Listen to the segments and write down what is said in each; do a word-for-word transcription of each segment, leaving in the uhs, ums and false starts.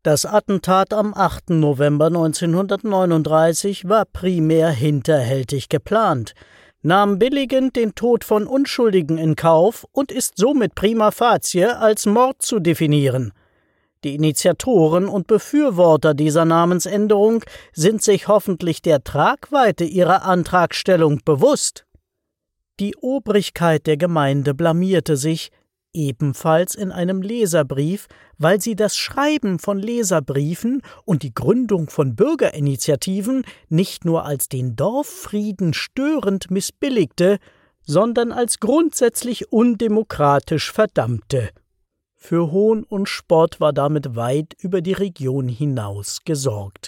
Das Attentat am achten November neunzehnhundertneununddreißig war primär hinterhältig geplant, nahm billigend den Tod von Unschuldigen in Kauf und ist somit prima facie als Mord zu definieren. Die Initiatoren und Befürworter dieser Namensänderung sind sich hoffentlich der Tragweite ihrer Antragstellung bewusst. Die Obrigkeit der Gemeinde blamierte sich, ebenfalls in einem Leserbrief, weil sie das Schreiben von Leserbriefen und die Gründung von Bürgerinitiativen nicht nur als den Dorffrieden störend missbilligte, sondern als grundsätzlich undemokratisch verdammte. Für Hohn und Spott war damit weit über die Region hinaus gesorgt.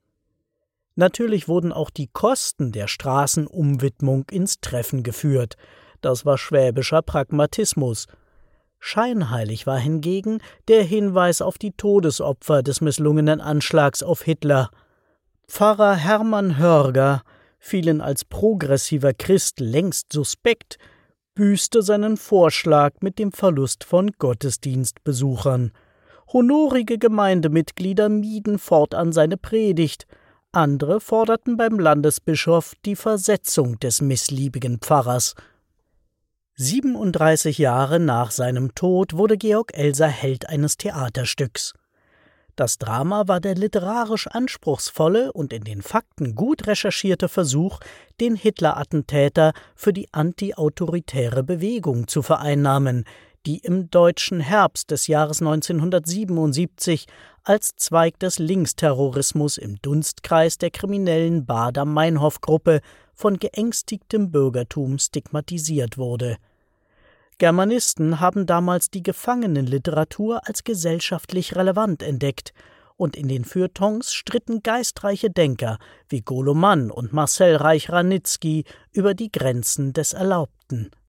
Natürlich wurden auch die Kosten der Straßenumwidmung ins Treffen geführt. Das war schwäbischer Pragmatismus. Scheinheilig war hingegen der Hinweis auf die Todesopfer des misslungenen Anschlags auf Hitler. Pfarrer Hermann Hörger, vielen als progressiver Christ längst suspekt, büßte seinen Vorschlag mit dem Verlust von Gottesdienstbesuchern. Honorige Gemeindemitglieder mieden fortan seine Predigt. Andere forderten beim Landesbischof die Versetzung des missliebigen Pfarrers. siebenunddreißig Jahre nach seinem Tod wurde Georg Elser Held eines Theaterstücks. Das Drama war der literarisch anspruchsvolle und in den Fakten gut recherchierte Versuch, den Hitler-Attentäter für die antiautoritäre Bewegung zu vereinnamen, die im deutschen Herbst des Jahres neunzehnhundertsiebenundsiebzig als Zweig des Linksterrorismus im Dunstkreis der kriminellen Baader-Meinhof-Gruppe von geängstigtem Bürgertum stigmatisiert wurde. Germanisten haben damals die Gefangenenliteratur als gesellschaftlich relevant entdeckt, und in den Feuilletons stritten geistreiche Denker wie Golo Mann und Marcel Reich-Ranitzky über die Grenzen des Erlaubten.